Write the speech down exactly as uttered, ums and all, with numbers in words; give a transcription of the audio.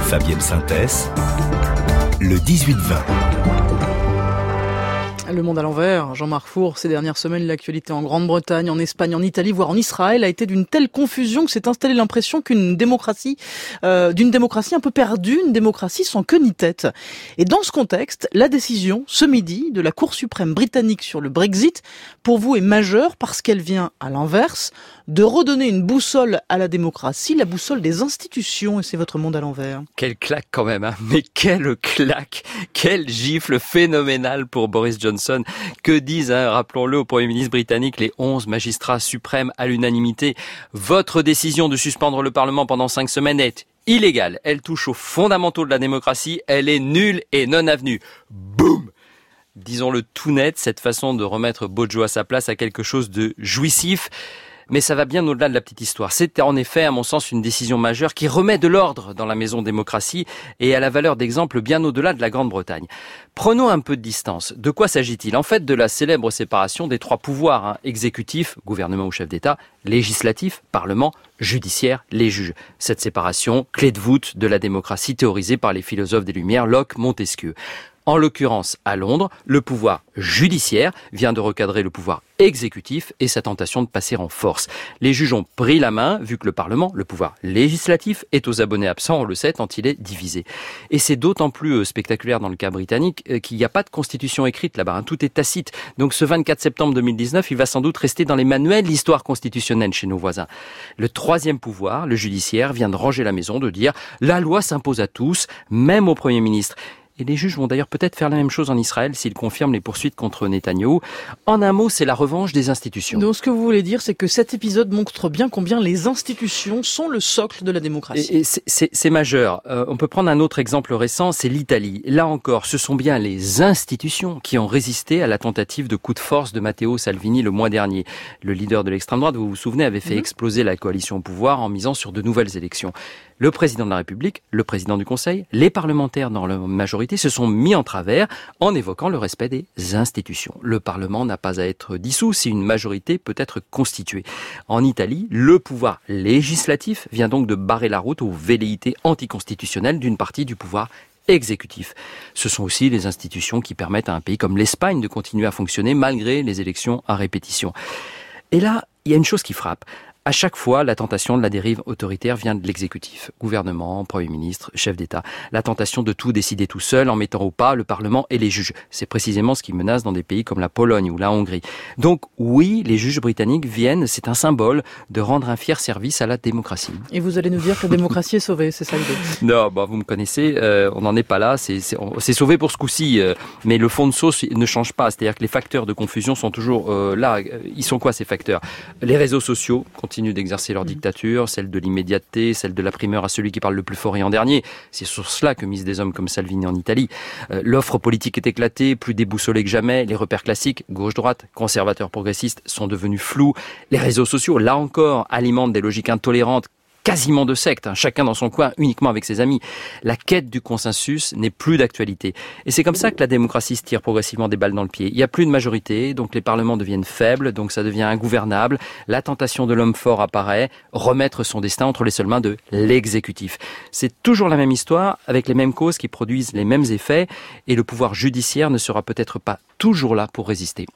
Fabienne Synthès, le dix-huit vingt. Le Monde à l'envers, Jean-Marc Four, ces dernières semaines, l'actualité en Grande-Bretagne, en Espagne, en Italie, voire en Israël a été d'une telle confusion que s'est installée l'impression qu'une démocratie, euh, d'une démocratie un peu perdue, une démocratie sans queue ni tête. Et dans ce contexte, la décision, ce midi, de la Cour suprême britannique sur le Brexit, pour vous est majeure parce qu'elle vient, à l'inverse, de redonner une boussole à la démocratie, la boussole des institutions, et c'est votre Monde à l'envers. Quelle claque quand même, hein. Mais quelle claque, quelle gifle phénoménale pour Boris Johnson. Que disent, hein, rappelons-le, au Premier ministre britannique, les onze magistrats suprêmes à l'unanimité. Votre décision de suspendre le Parlement pendant cinq semaines est illégale. Elle touche aux fondamentaux de la démocratie. Elle est nulle et non avenue. Boum! Disons-le tout net, cette façon de remettre Bojo à sa place a quelque chose de jouissif. Mais ça va bien au-delà de la petite histoire. C'est en effet, à mon sens, une décision majeure qui remet de l'ordre dans la maison démocratie et a la valeur d'exemple bien au-delà de la Grande-Bretagne. Prenons un peu de distance. De quoi s'agit-il ? En fait, de la célèbre séparation des trois pouvoirs, hein, exécutif, gouvernement ou chef d'État, législatif, parlement, judiciaire, les juges. Cette séparation, clé de voûte de la démocratie théorisée par les philosophes des Lumières, Locke, Montesquieu. En l'occurrence, à Londres, le pouvoir judiciaire vient de recadrer le pouvoir exécutif et sa tentation de passer en force. Les juges ont pris la main, vu que le Parlement, le pouvoir législatif, est aux abonnés absents, on le sait, tant il est divisé. Et c'est d'autant plus spectaculaire dans le cas britannique qu'il n'y a pas de constitution écrite là-bas, hein, tout est tacite. Donc ce vingt-quatre septembre deux mille dix-neuf, il va sans doute rester dans les manuels l'histoire constitutionnelle chez nos voisins. Le troisième pouvoir, le judiciaire, vient de ranger la maison, de dire « la loi s'impose à tous, même au Premier ministre ». Et les juges vont d'ailleurs peut-être faire la même chose en Israël s'ils confirment les poursuites contre Netanyahou. En un mot, c'est la revanche des institutions. Donc ce que vous voulez dire, c'est que cet épisode montre bien combien les institutions sont le socle de la démocratie. Et, et c'est, c'est, c'est majeur. Euh, on peut prendre un autre exemple récent, c'est l'Italie. Là encore, ce sont bien les institutions qui ont résisté à la tentative de coup de force de Matteo Salvini le mois dernier. Le leader de l'extrême droite, vous vous souvenez, avait fait mmh. exploser la coalition au pouvoir en misant sur de nouvelles élections. Le président de la République, le président du Conseil, les parlementaires dans leur majorité se sont mis en travers en évoquant le respect des institutions. Le Parlement n'a pas à être dissous si une majorité peut être constituée. En Italie, le pouvoir législatif vient donc de barrer la route aux velléités anticonstitutionnelles d'une partie du pouvoir exécutif. Ce sont aussi les institutions qui permettent à un pays comme l'Espagne de continuer à fonctionner malgré les élections à répétition. Et là, il y a une chose qui frappe. À chaque fois, la tentation de la dérive autoritaire vient de l'exécutif. Gouvernement, Premier ministre, chef d'État. La tentation de tout décider tout seul en mettant au pas le Parlement et les juges. C'est précisément ce qui menace dans des pays comme la Pologne ou la Hongrie. Donc oui, les juges britanniques viennent, c'est un symbole, de rendre un fier service à la démocratie. Et vous allez nous dire que la démocratie est sauvée, c'est ça l'idée ? Non, bah, vous me connaissez, euh, on n'en est pas là. C'est, c'est, c'est sauvé pour ce coup-ci, euh, mais le fond de sauce ne change pas. C'est-à-dire que les facteurs de confusion sont toujours euh, là. Ils sont quoi ces facteurs ? Les réseaux sociaux continuent d'exercer leur dictature, celle de l'immédiateté, celle de la primeur à celui qui parle le plus fort et en dernier. C'est sur cela que misent des hommes comme Salvini en Italie. Euh, l'offre politique est éclatée, plus déboussolée que jamais. Les repères classiques, gauche-droite, conservateurs progressistes, sont devenus flous. Les réseaux sociaux, là encore, alimentent des logiques intolérantes, quasiment de secte, hein, chacun dans son coin, uniquement avec ses amis. La quête du consensus n'est plus d'actualité. Et c'est comme ça que la démocratie se tire progressivement des balles dans le pied. Il n'y a plus de majorité, donc les parlements deviennent faibles, donc ça devient ingouvernable. La tentation de l'homme fort apparaît, remettre son destin entre les seules mains de l'exécutif. C'est toujours la même histoire, avec les mêmes causes qui produisent les mêmes effets, et le pouvoir judiciaire ne sera peut-être pas toujours là pour résister.